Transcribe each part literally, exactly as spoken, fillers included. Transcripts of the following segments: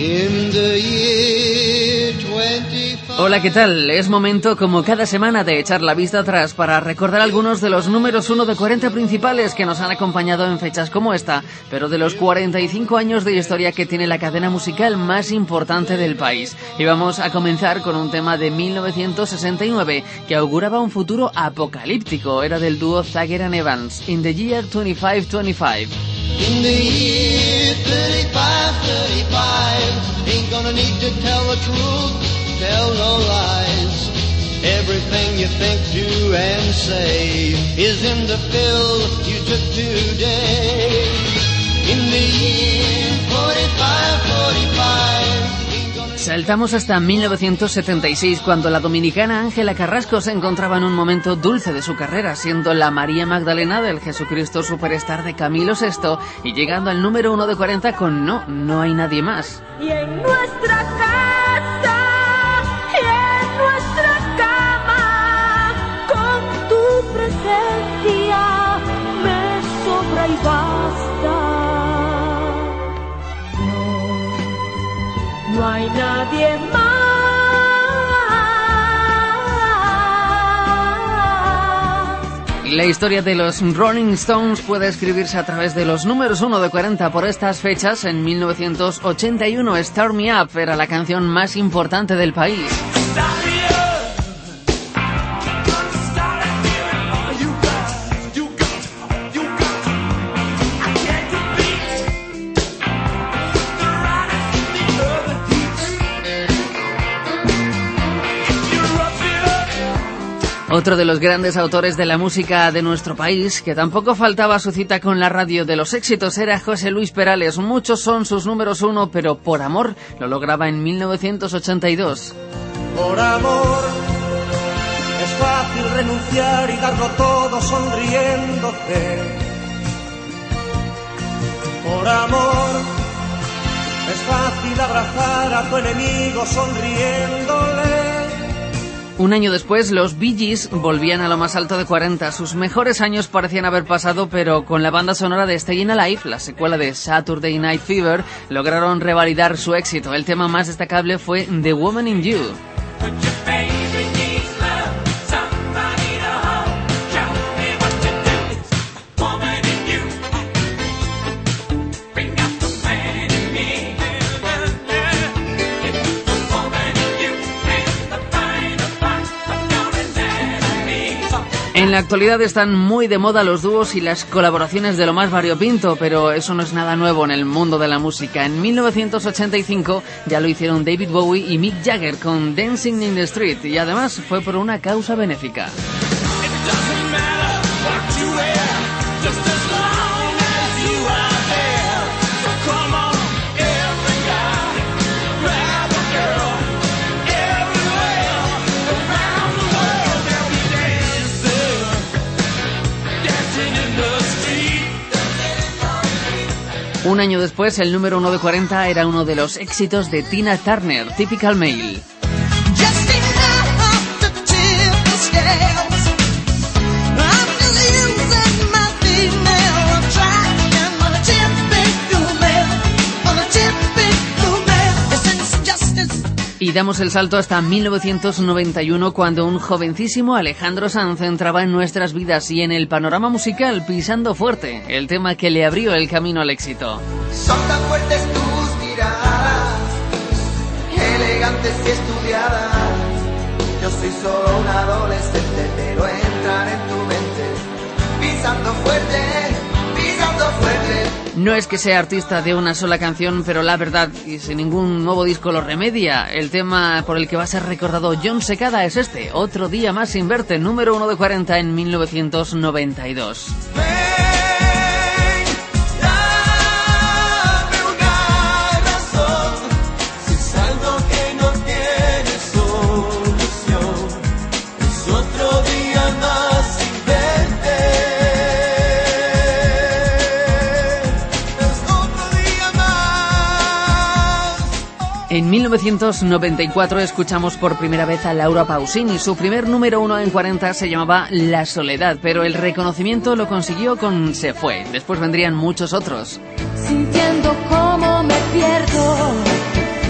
Hola, ¿qué tal? Es momento, como cada semana, de echar la vista atrás para recordar algunos de los números uno de cuarenta principales que nos han acompañado en fechas como esta, pero de los cuarenta y cinco años de historia que tiene la cadena musical más importante del país. Y vamos a comenzar con un tema de mil novecientos sesenta y nueve que auguraba un futuro apocalíptico. Era del dúo Zager and Evans, In the Year twenty-five twenty-five. In the year thirty-five thirty-five, ain't gonna need to tell the truth, tell no lies. Everything you think, do and say is in the pill you took today. In the year forty-five forty-five. Saltamos hasta mil novecientos setenta y seis, cuando la dominicana Ángela Carrasco se encontraba en un momento dulce de su carrera, siendo la María Magdalena del Jesucristo Superstar de Camilo sexto y llegando al número uno de cuarenta con No, no hay nadie más. Y en nuestra casa, y en nuestra cama, con tu presencia me sobra y basta. No hay nadie más. La historia de los Rolling Stones puede escribirse a través de los números uno de cuarenta por estas fechas. En mil novecientos ochenta y uno, Start Me Up era la canción más importante del país. Otro de los grandes autores de la música de nuestro país, que tampoco faltaba a su cita con la radio de los éxitos, era José Luis Perales. Muchos son sus números uno, pero Por amor lo lograba en mil novecientos ochenta y dos. Por amor es fácil renunciar y darlo todo sonriéndote. Por amor es fácil abrazar a tu enemigo sonriéndole. Un año después, los Bee Gees volvían a lo más alto de cuarenta. Sus mejores años parecían haber pasado, pero con la banda sonora de Stayin' Alive, la secuela de Saturday Night Fever, lograron revalidar su éxito. El tema más destacable fue The Woman in You. En la actualidad están muy de moda los dúos y las colaboraciones de lo más variopinto, pero eso no es nada nuevo en el mundo de la música. En mil novecientos ochenta y cinco ya lo hicieron David Bowie y Mick Jagger con Dancing in the Street, y además fue por una causa benéfica. Un año después, el número uno de cuarenta era uno de los éxitos de Tina Turner, Typical Male. Y damos el salto hasta mil novecientos noventa y uno, cuando un jovencísimo Alejandro Sanz entraba en nuestras vidas y en el panorama musical, pisando fuerte, el tema que le abrió el camino al éxito. Son tan fuertes tus miradas, elegantes y estudiadas. Yo soy solo un adolescente, pero entrar en tu mente, pisando fuerte, pisando fuerte. No es que sea artista de una sola canción, pero la verdad, y sin ningún nuevo disco lo remedia, el tema por el que va a ser recordado Jon Secada es este, Otro día más sin verte, número uno de cuarenta en mil novecientos noventa y dos. En mil novecientos noventa y cuatro escuchamos por primera vez a Laura Pausini. Su primer número uno en cuarenta se llamaba La Soledad, pero el reconocimiento lo consiguió con Se Fue. Después vendrían muchos otros. Sintiendo cómo me pierdo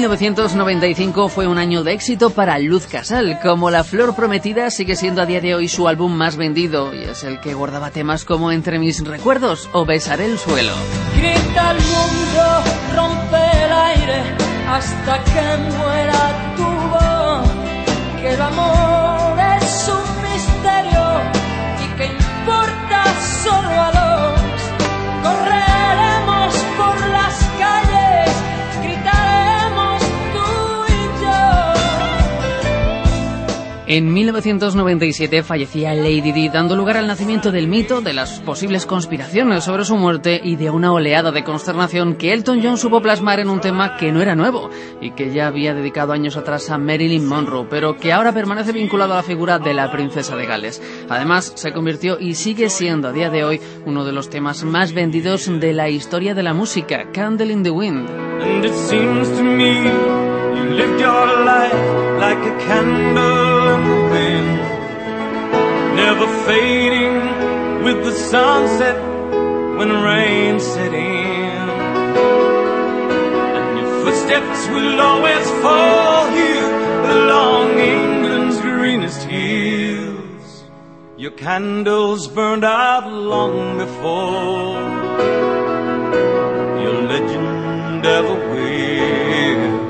novecientos noventa y cinco fue un año de éxito para Luz Casal. Como La Flor Prometida sigue siendo a día de hoy su álbum más vendido y es el que guardaba temas como Entre mis recuerdos o Besaré el suelo. Grita el mundo, rompe el aire hasta que muera tu voz. Que el amor es un misterio y que importa solo a dos. Correremos por las calles, gritaremos tú y yo. En mil novecientos noventa y siete fallecía Lady Di, dando lugar al nacimiento del mito, de las posibles conspiraciones sobre su muerte y de una oleada de consternación que Elton John supo plasmar en un tema que no era nuevo y que ya había dedicado años atrás a Marilyn Monroe, pero que ahora permanece vinculado a la figura de la princesa de Gales. Además, se convirtió y sigue siendo a día de hoy uno de los temas más vendidos de la historia de la música, Candle in the Wind. And it seems to me you lived your life like a candle in the wind, never fading with the sunset when rain set in. And your footsteps will always fall here along England's greenest hills. Your candles burned out long before your legend ever will.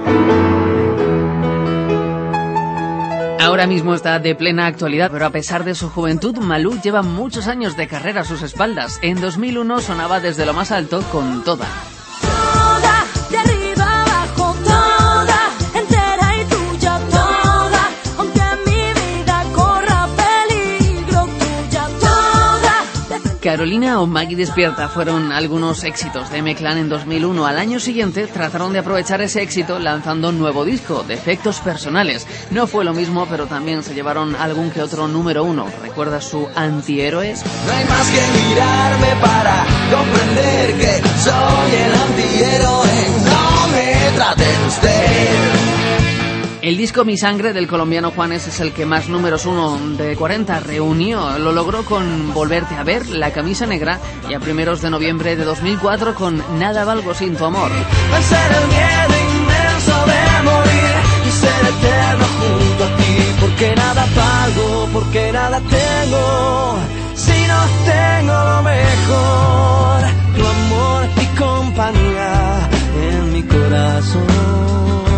Ahora mismo está de plena actualidad, pero a pesar de su juventud, Malú lleva muchos años de carrera a sus espaldas. En dos mil uno sonaba desde lo más alto con Toda. Toda, de arriba abajo, toda, entera y tuya, toda, aunque mi vida corra peligro, tuya, toda. Carolina o Maggie Despierta fueron algunos éxitos de M-Clan en dos mil uno. Al año siguiente trataron de aprovechar ese éxito lanzando un nuevo disco, Defectos Personales. No fue lo mismo, pero también se llevaron algún que otro número uno. ¿Recuerdas su Antihéroes? No hay más que mirarme para comprender que soy el antihéroe. No me trate de usted. El disco Mi Sangre del colombiano Juanes es el que más números uno de cuarenta reunió. Lo logró con Volverte a ver, La camisa negra y a primeros de noviembre de dos mil cuatro con Nada valgo sin tu amor. Vencer el miedo inmenso de morir y ser eterno junto a ti. Porque nada valgo, porque nada tengo, si no tengo lo mejor. Tu amor y compañía en mi corazón.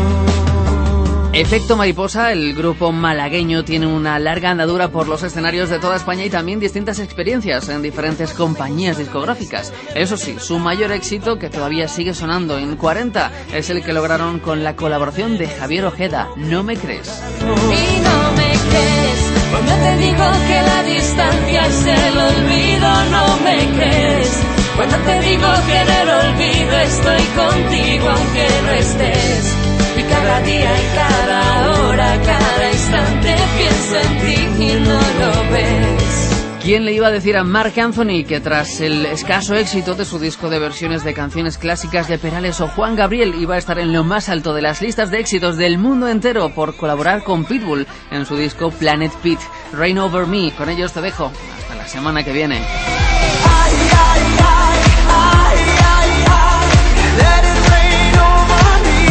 Efecto Mariposa, el grupo malagueño, tiene una larga andadura por los escenarios de toda España y también distintas experiencias en diferentes compañías discográficas. Eso sí, su mayor éxito, que todavía sigue sonando en cuarenta, es el que lograron con la colaboración de Javier Ojeda, No me crees. Y no me crees, cuando te digo que la distancia es el olvido, no me crees. Cuando te digo que en el olvido estoy contigo aunque no estés. Y cada día y cada hora, cada instante pienso en ti y no lo ves. ¿Quién le iba a decir a Marc Anthony que tras el escaso éxito de su disco de versiones de canciones clásicas de Perales o Juan Gabriel iba a estar en lo más alto de las listas de éxitos del mundo entero por colaborar con Pitbull en su disco Planet Pit, Rain Over Me? Con ellos te dejo. Hasta la semana que viene. Ay, ay, ay, ay, ay, ay, let it rain over me.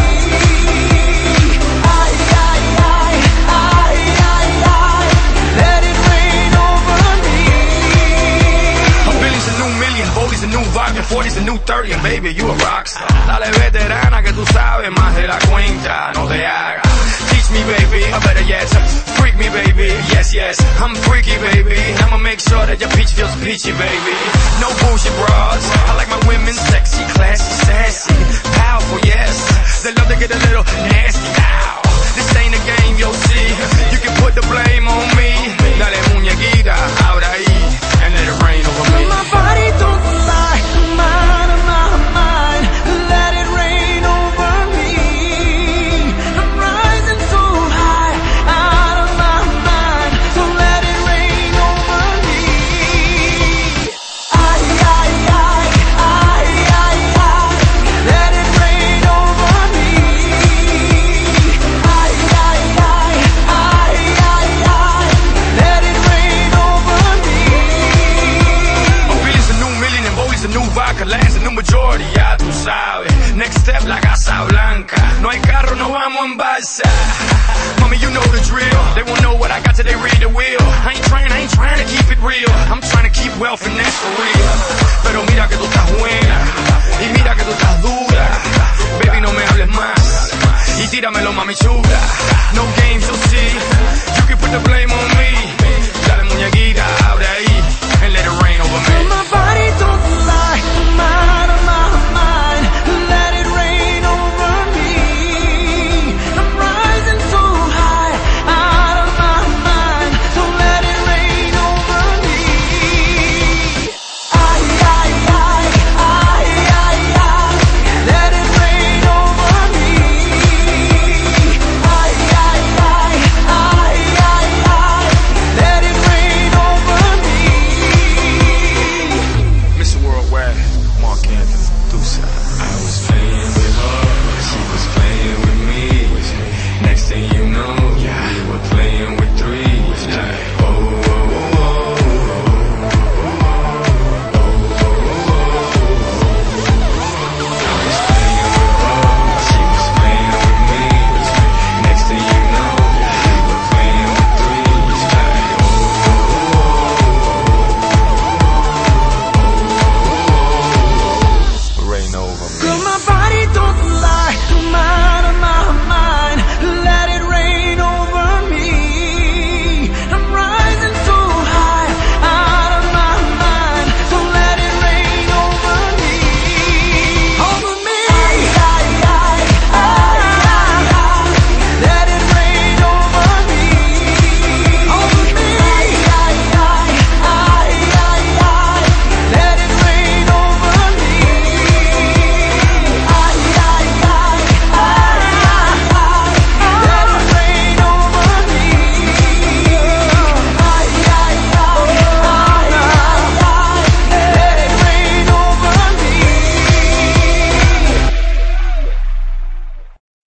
Ay, ay, ay, ay, ay, ay, let it rain over me. Billy's a new million, Bodie's a new vibe, and forty's a new thirty, and baby, you a rockstar. Dale veterana que tú sabes más de la cuenta, no te hagas. Teach me, baby, or better yet, freak me, baby. Yes, yes, I'm freaky, baby. I'ma make sure that your peach feels peachy, baby. No bullshit bras. I like my women sexy, classy, sassy, powerful, yes. They love to get a little nasty. Ow. This ain't a game, you'll see. You can put the blame on me. Dale muñequita, ahora ahí, and let it rain over me. My body don't lie, mind of my mind, let it rain over me. I'm rising so high, out of my mind, so let it rain over me. Ay, ay, ay. the new vodka lands, the new majority, ya tú sabes. Next step, la Casa Blanca. No hay carro, no vamos en balsa. Mommy, you know the drill. They won't know what I got till they read the wheel. I ain't trying, I ain't trying to keep it real. I'm trying to keep wealth and that's for real. Pero mira que tú estás buena y mira que tú estás dura. Baby, no me hables más y tíramelo, mami chula. No games, you'll see. You can put the blame on me. Dale, muñequita, abre ahí and let it rain over me. My body don't lie, I'm out of my mind. Let it rain over me. I'm rising so high, out of my mind. So let it rain over me. Ay, ay, ay, ay, ay, ay. Let it rain over me. Ay, ay, ay, ay, ay, ay. Let it rain over me. Mister Worldwide, Mark Anthony, Dusa. I was playing with her, she was playing